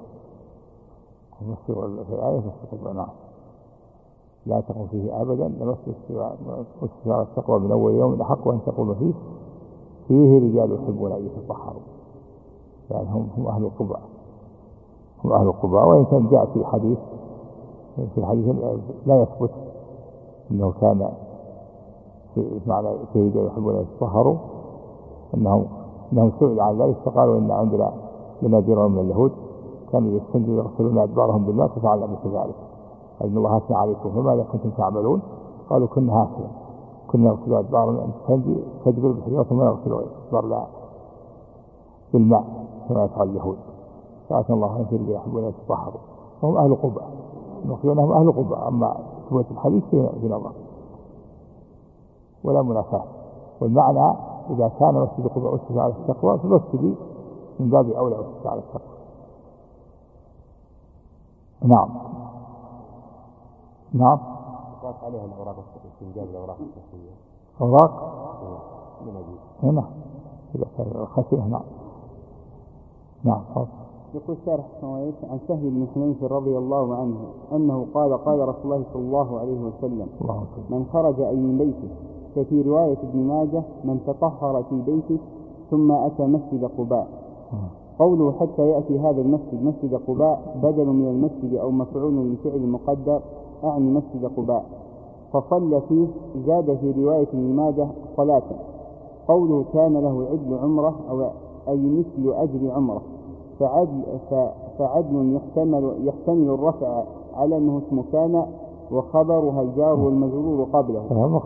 في الآية مسجد قباء. نعم لا تقوم فيه أبدا لمسجد على التقوى من أول يوم الحق وأن تقوم فيه رجال يحبون أن يتطهروا، يعني هم أهل القباء، هم أهل القباء. وإن كان جاء في الحديث لا يثبت أنه كان في معنى رجال يحبون أن يتطهروا، أنهم سئل عن ذلك فقالوا إن عندنا جنادير من اليهود كانوا يستنجوا يغسلون أدبارهم بالماء ففعلنا مثل ذلك، أن الله أثنى عليكم فماذا كنتم تعملون؟ قالوا كنا هكذا، كنا نغسل أدبارنا أن تستنجي تجبر بالحجارة ثم نغسل أدبارنا بالماء كما يفعل اليهود. فأثنى الله أن رجال يحبون أن يتطهروا وهم أهل قباء، نقول أنهم أهل قباء. أما ثبوت الحديث في نظر ولا منافاة. والمعنى إذا كان مسجد قباء أسس على التقوى فمسجد من باب أولى أسس على التقوى. نعم نعم. قاس عليها الأوراق الاستنجاب الأوراق الخفية. أوراق هنا إذا كان خفية. نعم نعم. يقول الشارح عن سهل بن حنيفة رضي الله عنه أنه قال رسول الله صلى الله عليه وسلم من خرج أي من بيته. ففي رواية ابن ماجه من تطهر في بيته ثم أتى مسجد قباء. قوله حتى يأتي هذا المسجد مسجد قباء بدل من المسجد أو مفعول لفعل مقدر أعني مسجد قباء. فصلى فيه زاد في رواية ابن ماجه صلاة. قوله كان له عدل عمره أي مثل أجر عمره. فعدل يحتمل الرفع على أنه اسم كان وخبرها الجار والمجرور قبله.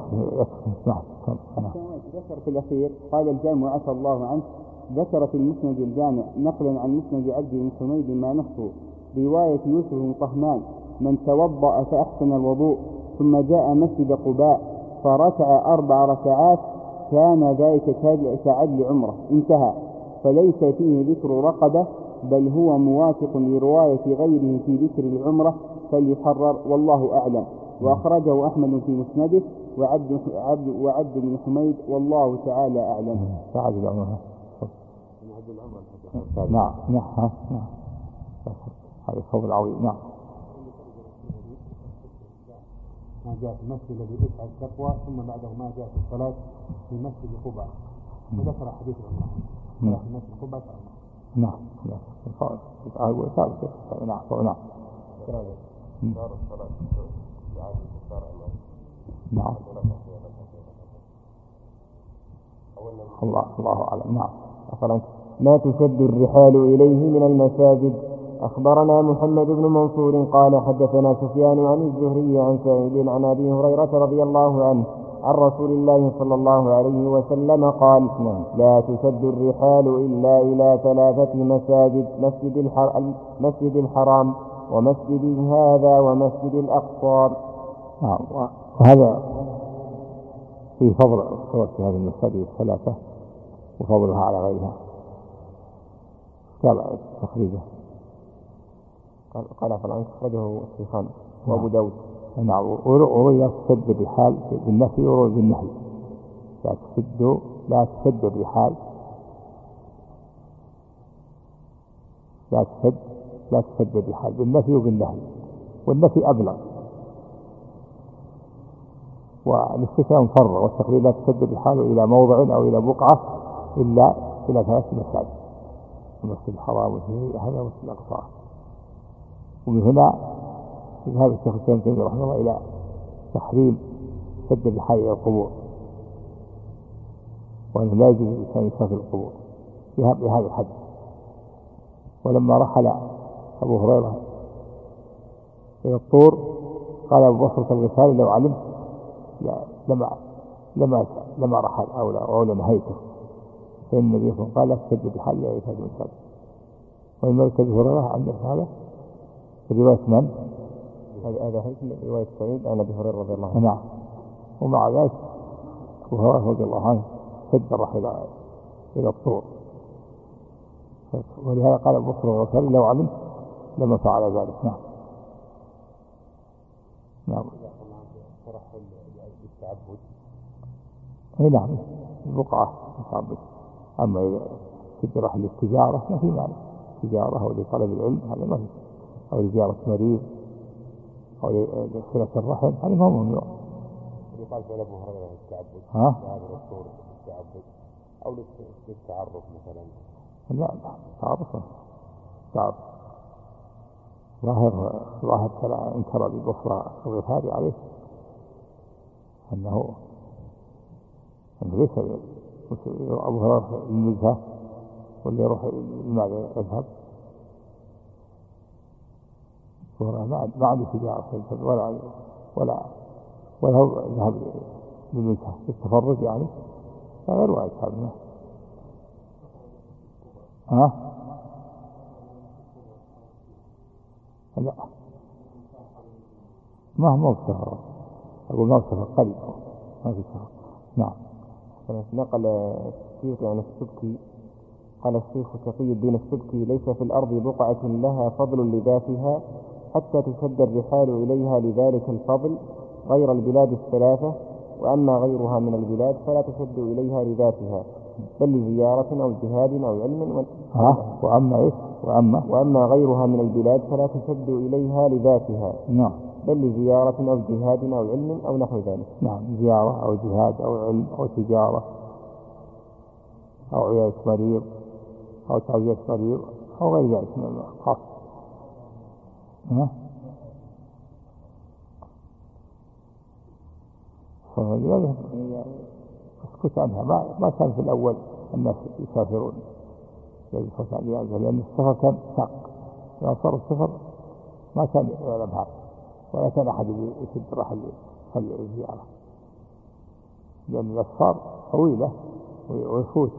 ذكر في الأخير قال الجامع عفى الله عنه ذكر في المسند الجامع نقلا عن مسند عبد بن حميد ما نصه رواية يوسف بن طهمان من توضأ فأحسن الوضوء ثم جاء مسجد قباء فركع 4 ركعات كان ذلك كعدل عمره. انتهى. فليس فيه ذكر رقبة بل هو موافق لرواية غيره في ذكر العمرة فليحرر والله أعلم. وأخرجه أحمد في مسنده وعبد بن حميد والله تعالى أعلم. نعم نعم. هذا الخبر العظيم. نعم. ما جاء في المسجد الذي يسعى التقوى ثم بعده ما جاء في الصلاة في مسجد قباء وذكر حديث العمرة في مسجد قباء. نعم نعم. نعم. دار الصلاة بعد الكفار نعم. الله أعلم. نعم. ما تشد الرحال إليه من المساجد. أخبرنا محمد بن منصور قال حدثنا سفيان عن الزهري عن سعيد عن أبي هريرة رضي الله عنه عن رسول الله صلى الله عليه وسلم قال لا تشد الرحال إلا إلى 3 مساجد مسجد الحرام ومسجد هذا ومسجد الأقصى. وهذا في فضل الصلاة في هذه المساجد 3 وفضلها على غيرها. تابع تخريجه قال فالآن أخرجه الشيخان وأبو داود نعم. وروي تسد الرحال بالنفي وروي بالنهي. لا تسد الرحال، لا تسد الرحال بالنفي وبالنهي، والنفي أبلغ، والاستثناء مفرغ، والتقريب لا تسد الرحال إلى موضع أو إلى بقعة إلا إلى 3 مساجد: المسجد الحرام هذا مسجد الأقصى. ومن هنا يذهب الشيخ الإسلام تيمية رحمه الله إلى تحريم سد الرحال إلى القبور، وأنه لا يجوز الإنسان يسافر القبور بهذا الحديث. ولما رحل أبو هريرة إلى الطور قال أبو بكر الغفاري: لو علمت لما رحل أو لنهيته. فإن النبي صلى الله عليه وسلم قال: لا تسد الرحال إلى هذه المساجد. والملك أبو هريرة عندك هذا رواية من؟ هذا هيثم رواية سعيد عن أبي هريرة رضي الله عنه. نعم. ومع ذلك أبو هريرة رضي الله عنه سد الرحل إلى الطور، ولهذا قال أبو بكر الغفاري: لو علمت لما فعل ذلك. نعم. نعم. نعم. البقعة متعبد. أما إذا سد الرحل للتجارة ما في معنى، تجارة أو لطلب العلم هذا ما في، أو لزيارة مريض أو لصلة الرحم هذا ما هو ممنوع. يقال في أبو هريرة التعبد هذا الطور التعبد أو للتعرف مثلا. لا تعرف ظاهر كلا انكر بالبصرة الغفاري عليه أنه ليس أبو هريرة المزهة واللي يروح لماذا يذهب ما عنده تجارة ولا هو ذهب للمزهة التفرج يعني، غير واحد هذا. لا ما هو سفر، أقول ما هو سفر قلب، ما في سفر. نعم. نقل الشيخ عن السبكي قال الشيخ تقي الدين السبكي: ليس في الأرض بقعة لها فضل لذاتها حتى تشد الرحال إليها لذلك الفضل غير البلاد الثلاثة، وأما غيرها من البلاد فلا تشد إليها لذاتها بل لزيارة أو جهاد أو علم. وأما غيرها من البلاد فلا تشد إليها لذاتها نعم بل لزيارة أو جهاد أو علم أو نحو ذلك. نعم. زيارة أو جهاد أو علم أو تجارة أو عيادة مريض أو تعزية مريض أو غير ذلك من الخاص. اسكت عنها. ما كان في الأول الناس يسافرون يسكت عن هذا، لأن السفر كان شاق. لما صار السفر ما كان يعلم هذا، ولا كان أحد يشد رحل الزيارة، لأن الأسفار طويلة ويفوت.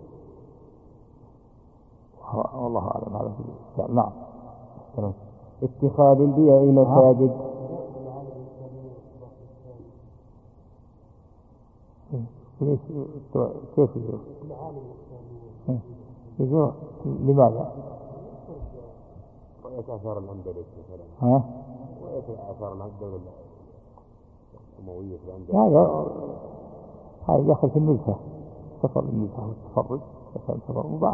والله أعلم هذا في الإسلام. نعم. اتخاذ البيع مساجد. كيف يجوز؟ لماذا؟ رؤية آثار الأندلس مثلا. رؤية آثار الدولة الأموية في الأندلس. هذا دخل في الملكة، سفر الملكة والتفرج، سفر مباح،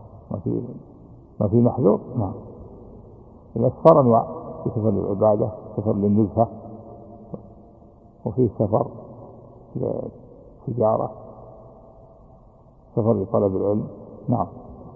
ما في محذور. نعم. الأسفار أنواع: في سفر للعبادة، سفر للملكة، وفي سفر للتجارة، سفر لطلب العلم. نعم.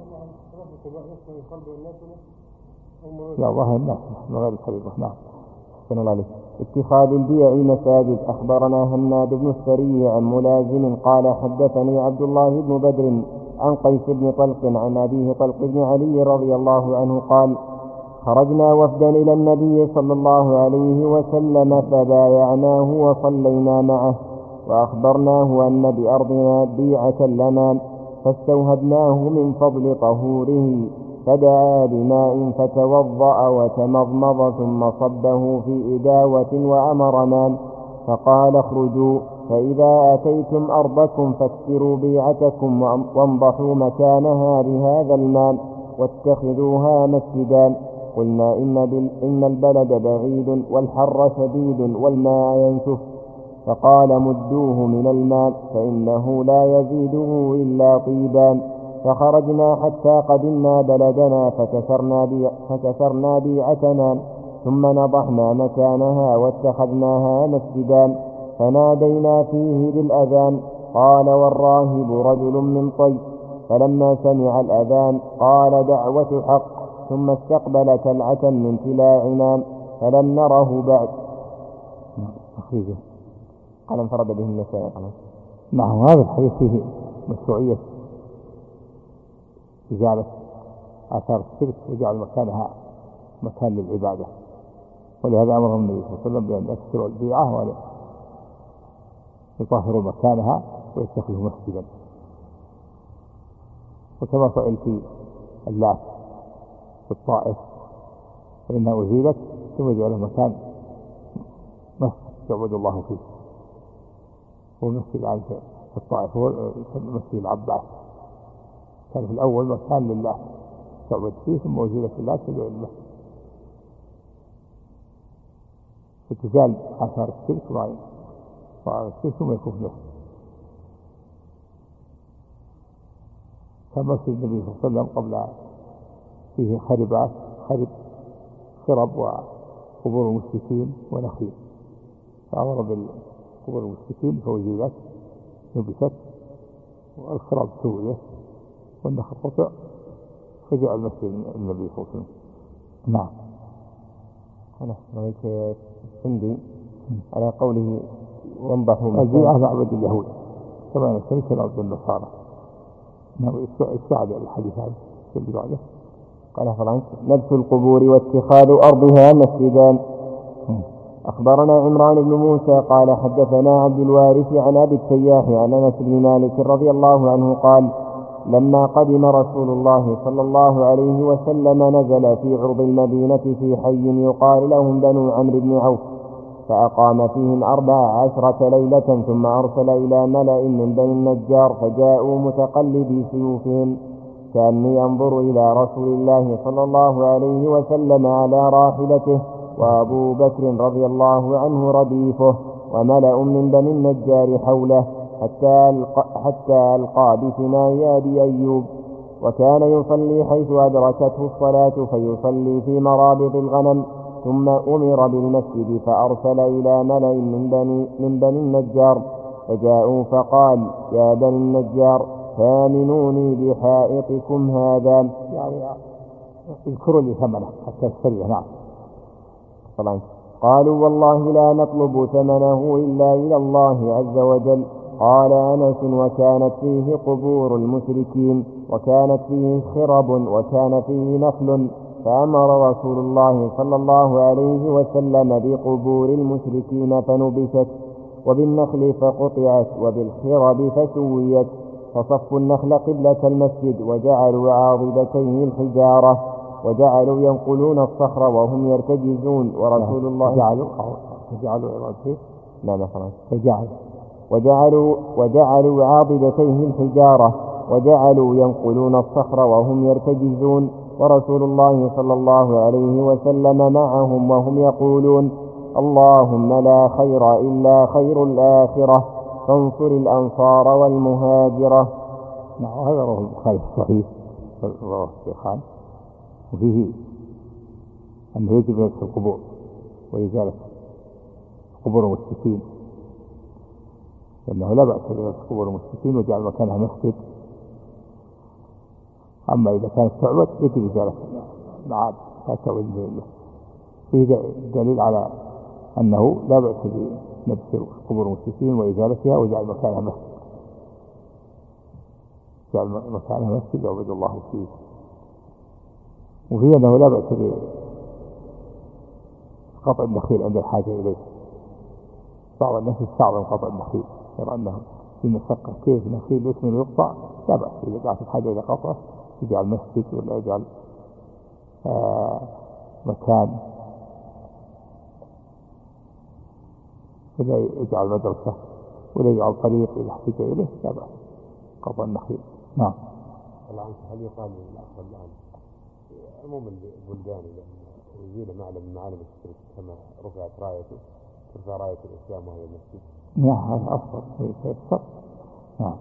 لا ظاهر الناس من غير الخليفة. نعم. اتخاذ البيع مساجد. أخبرنا هناد بن السري عن ملازم قال: حدثني عبد الله بن بدر عن قيس بن طلق عن أبيه طلق بن علي رضي الله عنه قال: خرجنا وفدا إلى النبي صلى الله عليه وسلم فبايعناه وصلينا معه، وأخبرناه أن بأرضنا بيعة لنا، فاستوهبناه من فضل طهوره، فدعا بماء فتوضأ وتمضمض ثم صبه في إداوة وأمرنا، فقال: اخرجوا، فإذا أتيتم أرضكم فاكسروا بيعتكم وانضحوا مكانها بهذا الماء واتخذوها مسجدا، قلنا إن البلد بعيد والحر شديد والماء ينشف، فقال مدوه من الماء فإنه لا يزيده إلا طيبان. فخرجنا حتى قدمنا بلدنا فكسرنا بيعتنا، ثم نضحنا مكانها واتخذناها مسجدا، فنادينا فيه بالأذان. قال والراهب رجل من طي، فلما سمع الأذان قال دعوة حق، ثم استقبل تلعة من تلاعنا فلم نره بعد. قال انفرد به النسائي. نعم، هذا الحديث فيه مشروعية إزالة آثار الشرك وجعل مكانها مكان للعبادة، ولهذا أمر النبي صلى الله عليه وسلم بأن يكسروا البيعة ويطهروا مكانها ويتخذوا مسجدا، وكما فعل في اللات في الطائف فإنها أزيلت ثم جعل مكان مسجد يعبد الله فيه، ومسجد عن في الطائف هو مسجد العباس، كان في الأول مكان لله تعبد فيه ثم أزيلت الله تجعل المسجد. فتزال آثار الشرك وعلى الشرك ثم يكون له. كان مسجد النبي صلى الله عليه وسلم قبل فيه خرب وقبور المشركين ونخيل، فأمر بالقبور المشركين فوزيلت نبتت والخرب سويت والنخل قطع فجاء المسجد النبي صلى الله عليه وسلم. نعم. أنا رأيت عندي على قوله ينضحوا البيعة معبد اليهود كما نسميه عبد النصارى. استعد الحديث هذا اللي بعده. قال فرنك نبت القبور واتخاذ أرضها مسجدا. أخبرنا عمران بن موسى قال حدثنا عبد الوارث عن أبي التياح عن أنس بن مالك رضي الله عنه قال لما قدم رسول الله صلى الله عليه وسلم نزل في عرض المدينة في حي يقال لهم بنو عمرو بن عوف، فأقام فيهم 14 ليلة، ثم أرسل إلى ملأ من بني النجار فجاءوا متقلبي سيوفهم، كأني أنظر إلى رسول الله صلى الله عليه وسلم على راحلته وأبو بكر رضي الله عنه رديفه وملأ من بني النجار حوله، حتى ألقى بثنايا أيوب، وكان يصلي حيث أدركته الصلاة فيصلي في مرابض الغنم، ثم أمر بالمسجد فأرسل إلى ملأ من بني النجار فجاءوا فقال يا بني النجار ثامنوني بحائطكم هذا، يعني اذكروا لي ثمنه حتى يشتريه. نعم. قالوا والله لا نطلب ثمنه إلا إلى الله عز وجل. قال أنس وكانت فيه قبور المشركين وكانت فيه خرب وكان فيه نخل، فأمر رسول الله صلى الله عليه وسلم بقبور المشركين فنبشت، وبالنخل فقطعت، وبالخرب فسويت، فصفوا النخل قبلة المسجد وجعلوا عاضدتيه الحجارة، وجعلوا ينقلون الصخر وهم يرتجزون، ورسول الله وجعلوا عاضدتيه الحجارة وجعلوا ينقلون الصخر وهم يرتجزون، ورسول الله صلى الله عليه وسلم معهم وهم يقولون اللهم لا خير إلا خير الآخرة فانصر الأنصار والمهاجرة. هذا رواه البخاري الصحيح رواه الشيخان، وفيه أنه يجب نفس القبور وإزالة قبور المشركين، لأنه لا بأس بنفس قبور المشركين وجعل مكانها مسجد. أما إذا كانت تعبد يجب إزالة العاد لا تعبد به. فيه دليل على أنه لا بأس بنفس قبور المشركين وإزالتها وجعل مكانها مسجد، جعل مكانها مسجد يعبد الله فيه. وفيه أنه لا بأس بقطع النخيل عند الحاجة إليه. بعض الناس يستعظم قطع النخيل، يرى أنه في مشقة كيف نخيل يكمل ويقطع، لا بأس إذا كانت الحاجة إلى قطعه يجعل مسجد ولا يجعل مكان، ولا يجعل مدرسة ولا يجعل طريق إذا احتاج إليه، لا بأس. 14 قطع النخيل. نعم. الآن هل يقال للأخ الآن عموم البلدان يزيل معلم من معالم الشرك كما رفعت رايته ترفع راية الإسلام وهذا المسجد. نعم هذا أفضل في الصف. نعم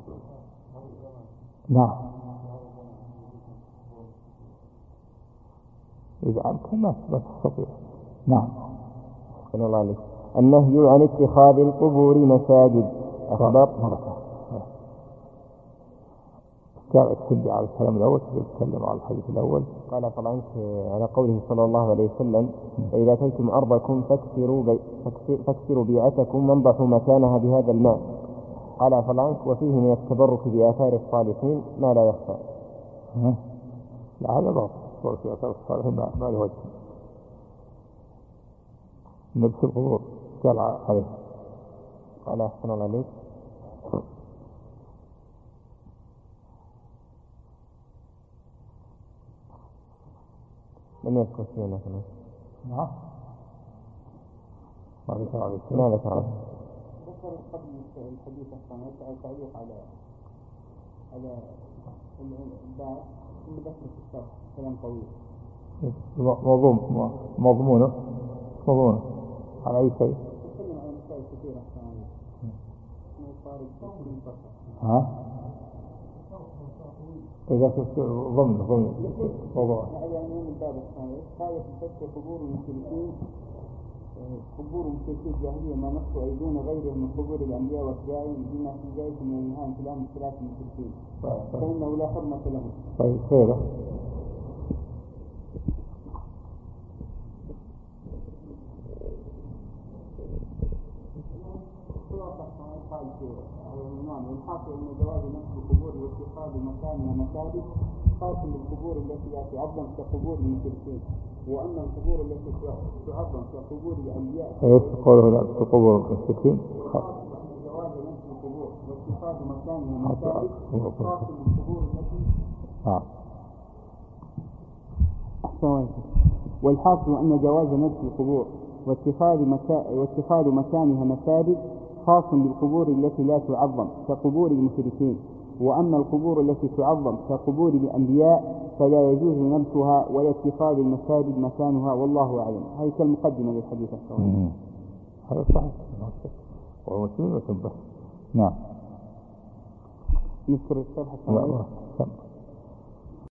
نعم إذا أمكن ما تستطيع. نعم. الله عليك. النهي عن اتخاذ القبور مساجد. أخبر كان السنة على الكلام الأول يتكلم على الحديث الأول. قال طبعا على قوله صلى الله عليه وسلم فإذا أتيتم أرضكم فاكسروا بيعتكم وانضحوا مكانها بهذا الماء. قال طبعا وفيه من التبرك بآثار الصالحين ما لا يخفى. لا هذا ضعف صور في آثار الصالحين ما له وجه. نبس القبور قال عليه. قال أحسن الله عليك. لم يذكر شيئا مثلا. نعم ما ذكر عليه. ما ذكر عليه. ذكر قبل الحديث الثاني تعليق على الباب ثم ذكر في الشرح كلام طويل. مضمونه على أي شيء. تكلم عن مسائل كثيرة ثانية. إذا كنت ضمن موضوع. على عنوان الباب الثاني قال في فتح قبور المشركين الجاهلية ما نصوا أيدون غيرهم من قبور الأنبياء وأتباعهم بما في ذلك من النهاية كلام اختلاف المشركين فإنه لا حرمة لهم. طيب خيره. قال والحاصل أن جواز نفس القبور واتخاذ مكانها مساجد خاص بالقبور التي لا تعظم كقبور المشركين وأما القبور التي تعظم كقبور الأنبياء قوله لا كقبور المشركين جواز نفس القبور واتخاذ مكانها مساجد خاص بالقبور التي والحاصل أن جواز نفس القبور واتخاذ مكانها مساجد خاص بالقبور التي لا تعظم كقبور المشركين وأما القبور التي تعظم كقبور الأنبياء فلا يجوز نبشها ولا اتخاذ المساجد مكانها والله أعلم. هذه كالمقدمة للحديث الثاني. هذا صحيح ومسلم وسبه. نعم نذكر الشرح الثاني.